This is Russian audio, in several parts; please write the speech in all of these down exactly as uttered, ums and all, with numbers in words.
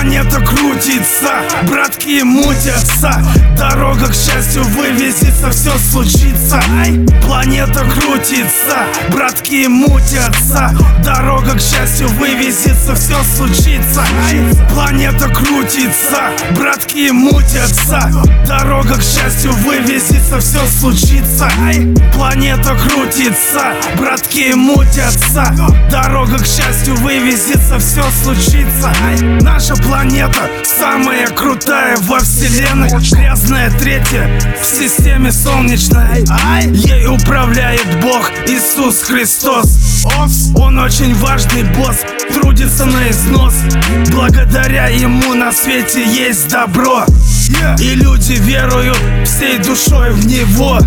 Планета крутится, братки мутятся. Дорога к счастью вывезется, все случится. Планета крутится, братки мутятся. Дорога к счастью вывезется, все случится. Планета крутится, братки мутятся. Дорога к счастью вывезется, все случится. Планета крутится, братки мутятся. Дорога к счастью вывезется, все случится. Наша планета самая крутая во вселенной. Грязная третья в системе солнечной. Ей управляет Бог Иисус Христос. Он очень важный босс, трудится на износ. Благодаря ему на свете есть добро, и люди веруют всей душой в него.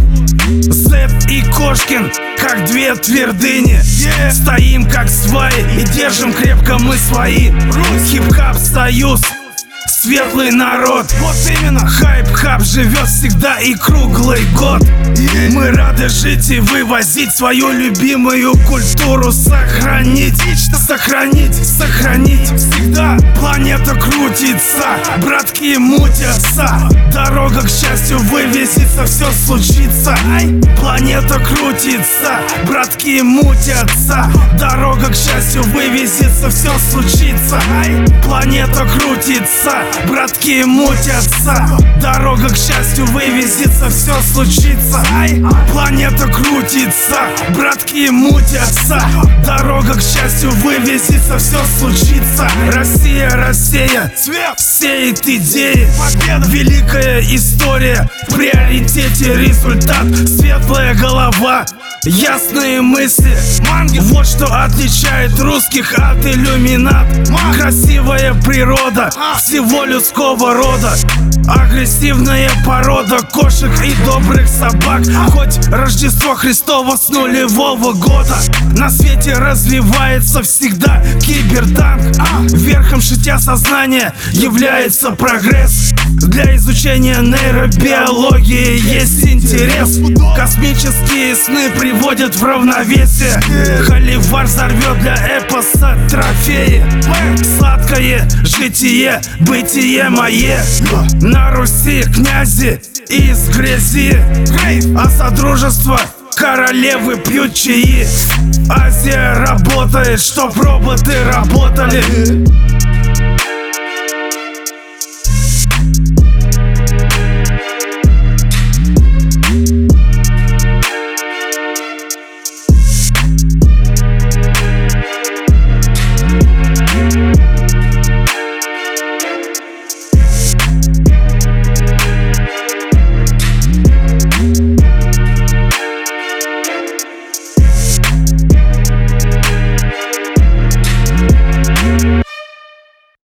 Зэп и Кошкин, как две твердыни, стоим как сваи и держим крепко мы свои. Хип-хап союз, светлый народ. Вот именно, хайп-хап живет всегда и круглый год. Мы рады жить и вывозить свою любимую культуру. Сохранить, сохранить, сохранить всегда. Планета крутится, братки мутятся. Дорога к счастью вывезется, все случится. Планета крутится, братки мутятся. Дорога к счастью вывезется, все случится. Планета крутится, братки мутятся. Дорога к счастью вывезется, все случится. Планета крутится, братки мутятся. Дорога к счастью вывезется, все случится. Россия, Россия, сеет идеи. Великая история, в приоритете результат. Светлая голова, ясные мысли. Вот что отличает русских от иллюминат. Красивая природа всего людского рода. Агрессивная порода кошек и добрых собак. Хоть Рождество Христово с нулевого года, на свете развивается всегда кибертанк. Верхом шитья сознания является прогресс. Для изучения нейробиологии есть интерес. Космические сны приводят в равновесие. Холивар взорвет для эпоса трофеи. Сладкое житие, бытие мое. На Руси князи из грязи, а содружество королевы пьют чаи. Азия работает, чтоб роботы работали.